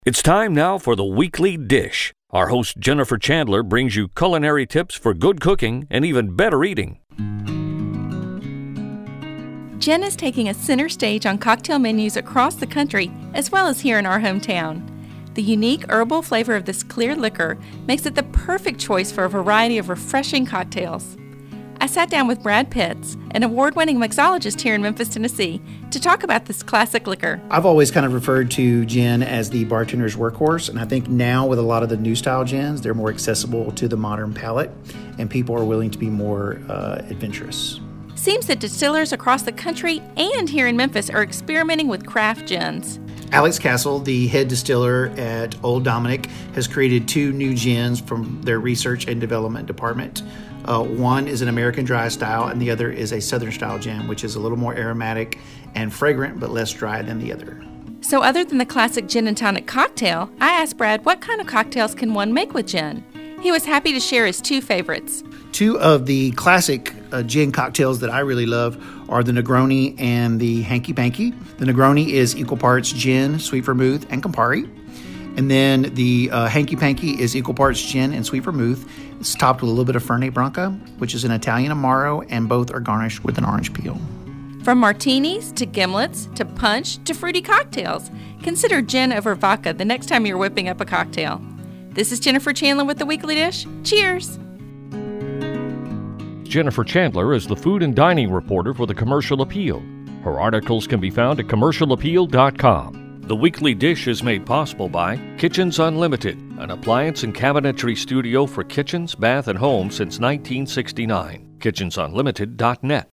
It's time now for the Weekly Dish. Our host Jennifer Chandler brings you culinary tips for good cooking and even better eating. Jen is taking a center stage on cocktail menus across the country as well as here in our hometown. The unique herbal flavor of this clear liquor makes it the perfect choice for a variety of refreshing cocktails. I sat down with Brad Pitts, an award-winning mixologist here in Memphis, Tennessee, to talk about this classic liquor. I've always kind of referred to gin as the bartender's workhorse, and I think now with a lot of the new style gins, they're more accessible to the modern palate, and people are willing to be more adventurous. Seems that distillers across the country and here in Memphis are experimenting with craft gins. Alex Castle, the head distiller at Old Dominick, has created 2 new gins from their research and development department. One is an American dry style, and the other is a Southern style gin, which is a little more aromatic and fragrant, but less dry than the other. So other than the classic gin and tonic cocktail, I asked Brad what kind of cocktails can one make with gin. He was happy to share his 2 favorites. 2 of the classic gin cocktails that I really love are the Negroni and the Hanky Panky. The Negroni is equal parts gin, sweet vermouth, and Campari. And then the Hanky Panky is equal parts gin and sweet vermouth. It's topped with a little bit of Fernet Branca, which is an Italian Amaro, and both are garnished with an orange peel. From martinis to gimlets to punch to fruity cocktails, consider gin over vodka the next time you're whipping up a cocktail. This is Jennifer Chandler with the Weekly Dish. Cheers! Jennifer Chandler is the food and dining reporter for the Commercial Appeal. Her articles can be found at commercialappeal.com. The Weekly Dish is made possible by Kitchens Unlimited, an appliance and cabinetry studio for kitchens, bath, and home since 1969. kitchensunlimited.net.